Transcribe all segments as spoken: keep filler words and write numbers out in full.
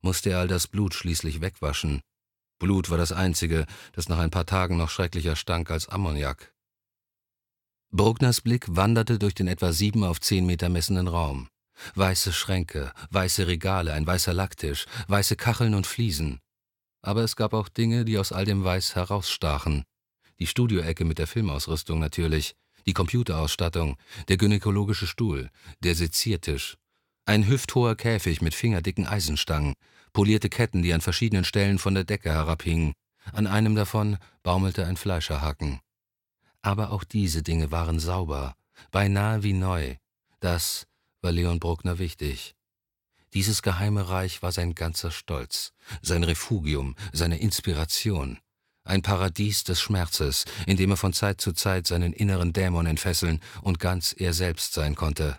musste er all das Blut schließlich wegwaschen. Blut war das Einzige, das nach ein paar Tagen noch schrecklicher stank als Ammoniak. Bruckners Blick wanderte durch den etwa sieben auf zehn Meter messenden Raum. Weiße Schränke, weiße Regale, ein weißer Lacktisch, weiße Kacheln und Fliesen. Aber es gab auch Dinge, die aus all dem Weiß herausstachen. Die Studioecke mit der Filmausrüstung natürlich, die Computerausstattung, der gynäkologische Stuhl, der Seziertisch, ein hüfthoher Käfig mit fingerdicken Eisenstangen, polierte Ketten, die an verschiedenen Stellen von der Decke herabhingen. An einem davon baumelte ein Fleischerhaken. Aber auch diese Dinge waren sauber, beinahe wie neu. Das war Leon Bruckner wichtig. Dieses geheime Reich war sein ganzer Stolz, sein Refugium, seine Inspiration. Ein Paradies des Schmerzes, in dem er von Zeit zu Zeit seinen inneren Dämon entfesseln und ganz er selbst sein konnte.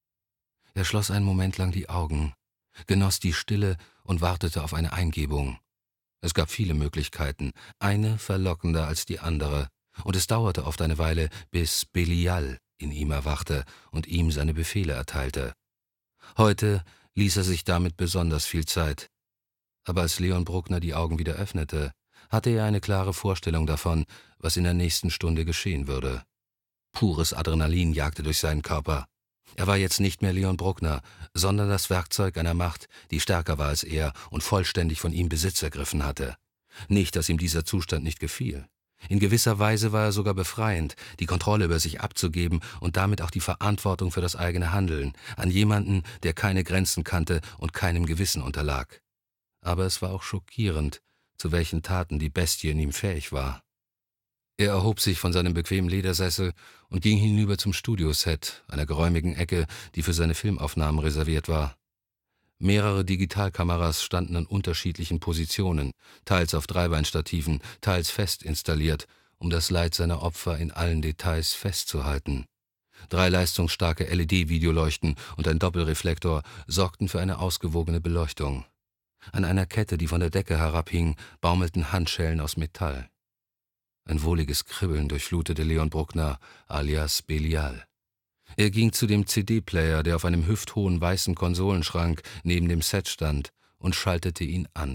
Er schloss einen Moment lang die Augen, genoss die Stille und wartete auf eine Eingebung. Es gab viele Möglichkeiten, eine verlockender als die andere, und es dauerte oft eine Weile, bis Belial in ihm erwachte und ihm seine Befehle erteilte. Heute ließ er sich damit besonders viel Zeit. Aber als Leon Bruckner die Augen wieder öffnete, hatte er eine klare Vorstellung davon, was in der nächsten Stunde geschehen würde. Pures Adrenalin jagte durch seinen Körper. Er war jetzt nicht mehr Leon Bruckner, sondern das Werkzeug einer Macht, die stärker war als er und vollständig von ihm Besitz ergriffen hatte. Nicht, dass ihm dieser Zustand nicht gefiel. In gewisser Weise war er sogar befreiend, die Kontrolle über sich abzugeben und damit auch die Verantwortung für das eigene Handeln an jemanden, der keine Grenzen kannte und keinem Gewissen unterlag. Aber es war auch schockierend, zu welchen Taten die Bestie in ihm fähig war. Er erhob sich von seinem bequemen Ledersessel und ging hinüber zum Studioset, einer geräumigen Ecke, die für seine Filmaufnahmen reserviert war. Mehrere Digitalkameras standen an unterschiedlichen Positionen, teils auf Dreibeinstativen, teils fest installiert, um das Leid seiner Opfer in allen Details festzuhalten. Drei leistungsstarke L E D-Videoleuchten und ein Doppelreflektor sorgten für eine ausgewogene Beleuchtung. An einer Kette, die von der Decke herabhing, baumelten Handschellen aus Metall. Ein wohliges Kribbeln durchflutete Leon Bruckner, alias Belial. Er ging zu dem C D-Player, der auf einem hüfthohen weißen Konsolenschrank neben dem Set stand, und schaltete ihn an.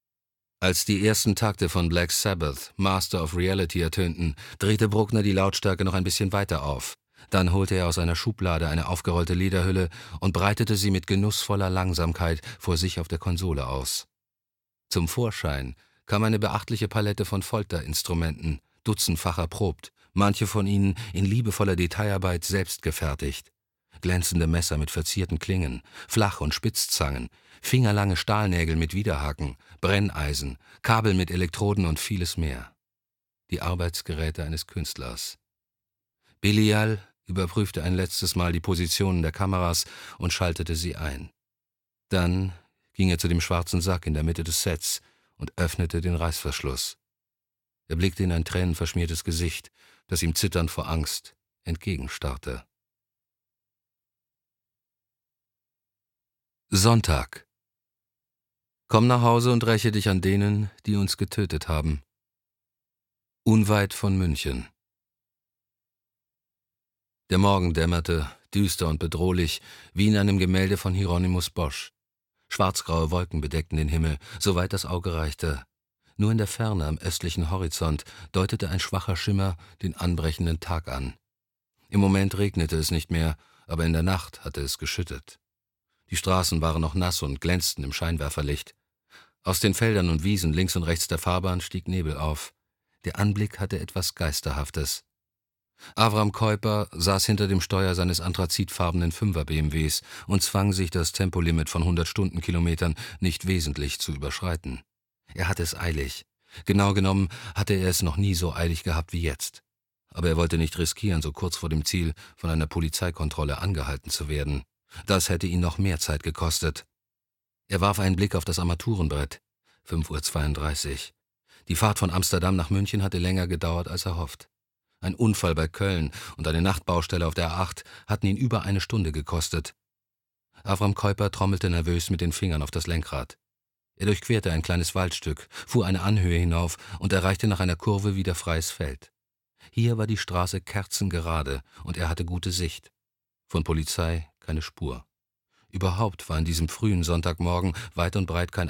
Als die ersten Takte von Black Sabbath, Master of Reality, ertönten, drehte Bruckner die Lautstärke noch ein bisschen weiter auf. Dann holte er aus einer Schublade eine aufgerollte Lederhülle und breitete sie mit genussvoller Langsamkeit vor sich auf der Konsole aus. Zum Vorschein kam eine beachtliche Palette von Folterinstrumenten, dutzendfach erprobt, manche von ihnen in liebevoller Detailarbeit selbst gefertigt. Glänzende Messer mit verzierten Klingen, Flach- und Spitzzangen, fingerlange Stahlnägel mit Widerhaken, Brenneisen, Kabel mit Elektroden und vieles mehr. Die Arbeitsgeräte eines Künstlers. Belial überprüfte ein letztes Mal die Positionen der Kameras und schaltete sie ein. Dann ging er zu dem schwarzen Sack in der Mitte des Sets und öffnete den Reißverschluss. Er blickte in ein tränenverschmiertes Gesicht, das ihm zitternd vor Angst entgegenstarrte. Sonntag. Komm nach Hause und räche dich an denen, die uns getötet haben. Unweit von München. Der Morgen dämmerte, düster und bedrohlich, wie in einem Gemälde von Hieronymus Bosch. Schwarzgraue Wolken bedeckten den Himmel, soweit das Auge reichte. Nur in der Ferne am östlichen Horizont deutete ein schwacher Schimmer den anbrechenden Tag an. Im Moment regnete es nicht mehr, aber in der Nacht hatte es geschüttet. Die Straßen waren noch nass und glänzten im Scheinwerferlicht. Aus den Feldern und Wiesen links und rechts der Fahrbahn stieg Nebel auf. Der Anblick hatte etwas Geisterhaftes. Avram Keuper saß hinter dem Steuer seines anthrazitfarbenen Fünfer-B M Ws und zwang sich, das Tempolimit von hundert Stundenkilometern nicht wesentlich zu überschreiten. Er hatte es eilig. Genau genommen hatte er es noch nie so eilig gehabt wie jetzt. Aber er wollte nicht riskieren, so kurz vor dem Ziel von einer Polizeikontrolle angehalten zu werden. Das hätte ihn noch mehr Zeit gekostet. Er warf einen Blick auf das Armaturenbrett. fünf Uhr zweiunddreißig. Die Fahrt von Amsterdam nach München hatte länger gedauert als erhofft. Ein Unfall bei Köln und eine Nachtbaustelle auf der A acht hatten ihn über eine Stunde gekostet. Avram Keuper trommelte nervös mit den Fingern auf das Lenkrad. Er durchquerte ein kleines Waldstück, fuhr eine Anhöhe hinauf und erreichte nach einer Kurve wieder freies Feld. Hier war die Straße kerzengerade und er hatte gute Sicht. Von Polizei keine Spur. Überhaupt war an diesem frühen Sonntagmorgen weit und breit kein